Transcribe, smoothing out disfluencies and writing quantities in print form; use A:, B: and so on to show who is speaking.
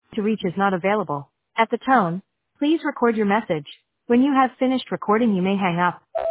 A: to reach is not available. At the tone, please record your message. When you have finished recording, you may hang up.